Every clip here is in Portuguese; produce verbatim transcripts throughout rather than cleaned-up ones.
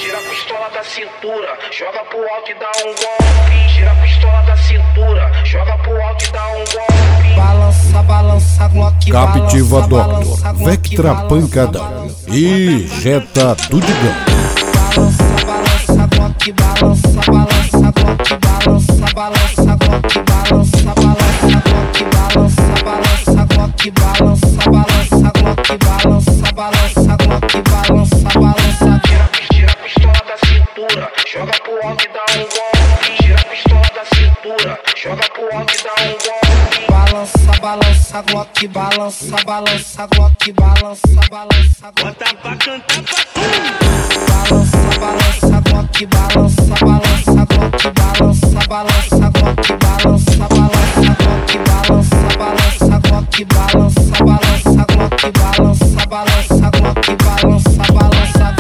Tira a pistola da cintura, joga pro alto e dá um golpe. Tira a pistola da cintura, joga pro alto e dá um golpe. Balança, balança, Glock, Captiva balança, Doctor, balança, Vectra Glock, Pancadão balança, e Jetta Tudigão. balança, balança, Glock, balança, balança, Glock, balança, balança, Glock, balança, balança, Glock, balança, balança, Glock, balança, balança, Glock, balança, balança, Glock, balança, balança. Tira, tira a pistola da cintura, joga pro alto e dá um golpe. Tira a pistola da cintura, joga pro alto e dá um golpe. Balança, balança, Glock, balança, balança, Glock, balança, balança, Bota pra cantar pra tu. balança, balança, Glock, balança, balança, Glock, balança, balança, Glock, balança, balança, Glock, balança, balança, Glock, balança, balança, Glock, balança, balança, Glock, balança, balança.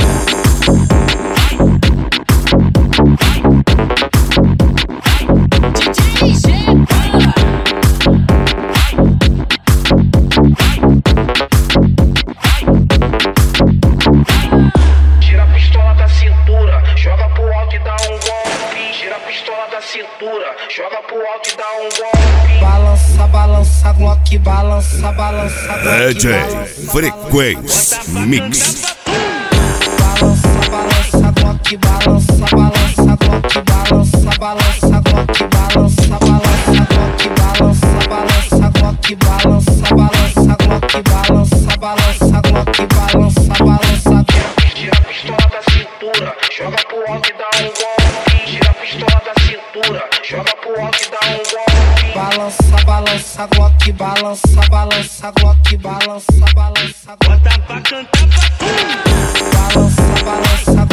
Tira a pistola da cintura, joga pro alto e dá um golpe. Tira a pistola da cintura, joga pro alto e dá um golpe. Balança, balança, Glock, balança, balança, Glock, D J balança, Frequência Mix. balança, balança, Glock, balança, balança, Glock, balança, balança, Glock, balança, balança, Glock, balança, balança, Glock, balança, balança, Glock, balança, balança, Glock, balança, balança. Tira a pistola da cintura, joga pro alto e dá um golpe. Tira a pistola da cintura, joga pro alto e dá um golpe. Balança, balança, Glock, balança, balança, Glock, balança, balança, Bota pra cantar pra tu. balança, balança,